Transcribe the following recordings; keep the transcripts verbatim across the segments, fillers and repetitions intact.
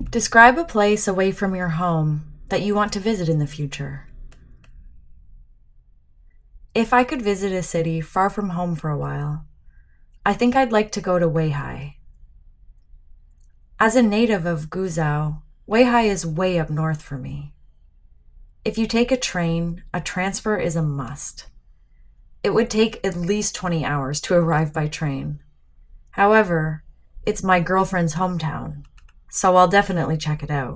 Describe a place away from your home that you want to visit in the future. If I could visit a city far from home for a while, I think I'd like to go to Weihai. As a native of Guizhou, Weihai is way up north for me. If you take a train, a transfer is a must. It would take at least twenty hours to arrive by train. However, it's my girlfriend's hometown, so I'll definitely check it out.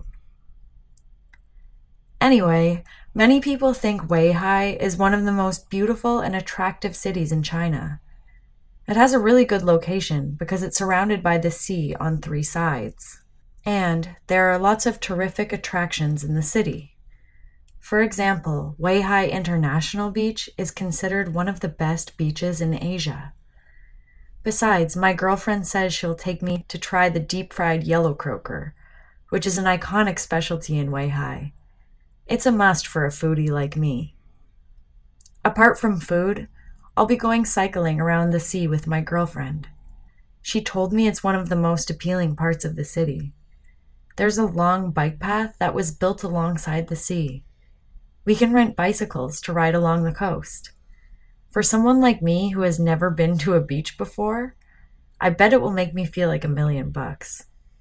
Anyway, many people think Weihai is one of the most beautiful and attractive cities in China. It has a really good location because it's surrounded by the sea on three sides. And there are lots of terrific attractions in the city. For example, Weihai International Beach is considered one of the best beaches in Asia. Besides, my girlfriend says she'll take me to try the deep-fried yellow croaker, which is an iconic specialty in Weihai. It's a must for a foodie like me. Apart from food, I'll be going cycling around the sea with my girlfriend. She told me it's one of the most appealing parts of the city. There's a long bike path that was built alongside the sea. We can rent bicycles to ride along the coast. For someone like me who has never been to a beach before, I bet it will make me feel like a million bucks.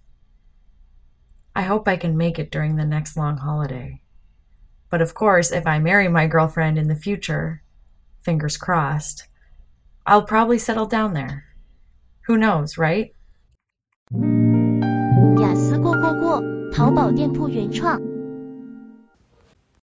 I hope I can make it during the next long holiday. But of course, if I marry my girlfriend in the future, fingers crossed, I'll probably settle down there. Who knows, right? 雅思过过过，淘宝店铺原创